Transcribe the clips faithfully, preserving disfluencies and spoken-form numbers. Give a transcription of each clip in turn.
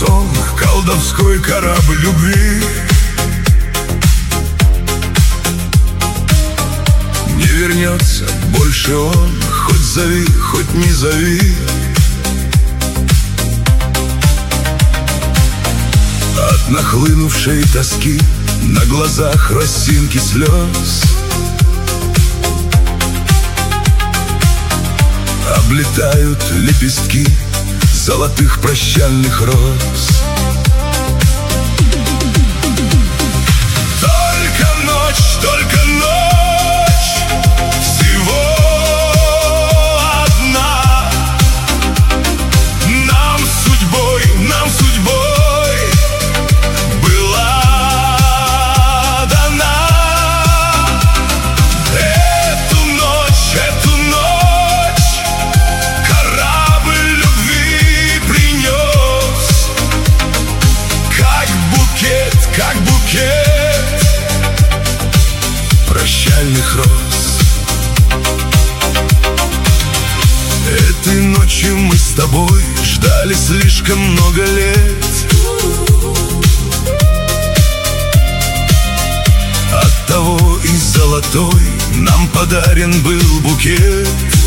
сон, колдовской корабль любви. Не вернется больше он, хоть зови, хоть не зови. От нахлынувшей тоски на глазах росинки слез облетают лепестки золотых прощальных роз. Только ночь, только ночь, всего одна. Нам судьбой, нам судьбой была дана. Эту ночь, эту ночь корабль любви принес, как букет, как букет прощальных роз. Этой ночью мы с тобой ждали слишком много лет. Оттого и золотой нам подарен был букет.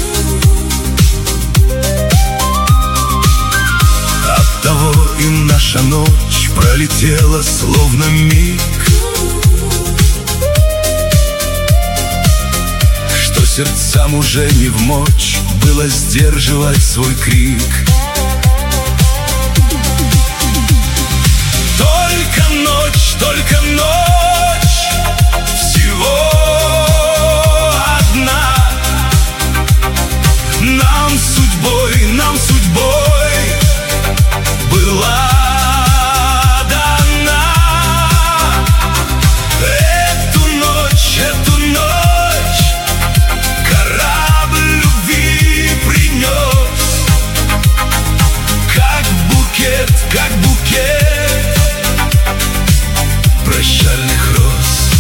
Оттого и наша ночь пролетела словно миг, что сердцам уже не вмочь было сдерживать свой крик. Только ночь, только ночь, всего одна. Нам судьбой, нам судьбой была дана. Эту ночь, эту ночь корабль любви принес, как букет, как букет прощальных роз.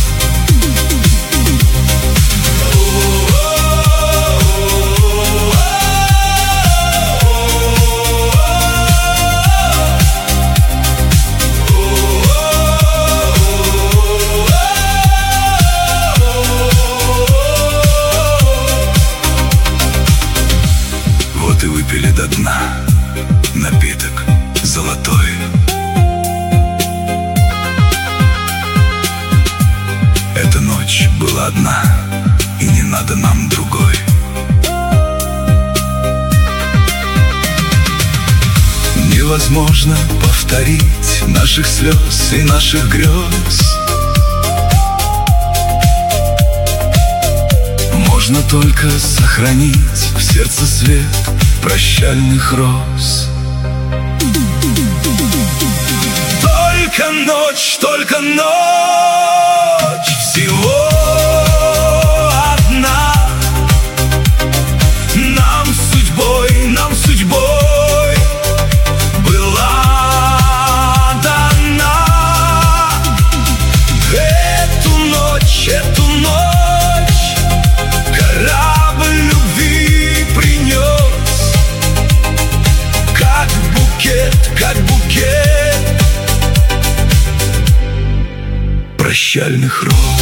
Вот и выпили до дна напиток золотой. Эта ночь была одна, и не надо нам другой. Невозможно повторить наших слез и наших грез. Можно только сохранить в сердце свет прощальных роз. Только ночь, только ночь, всего одна. Нам судьбой, нам судьбой была дана. Эту ночь, эту ночь корабль любви принес, как букет, как букет прощальных роз.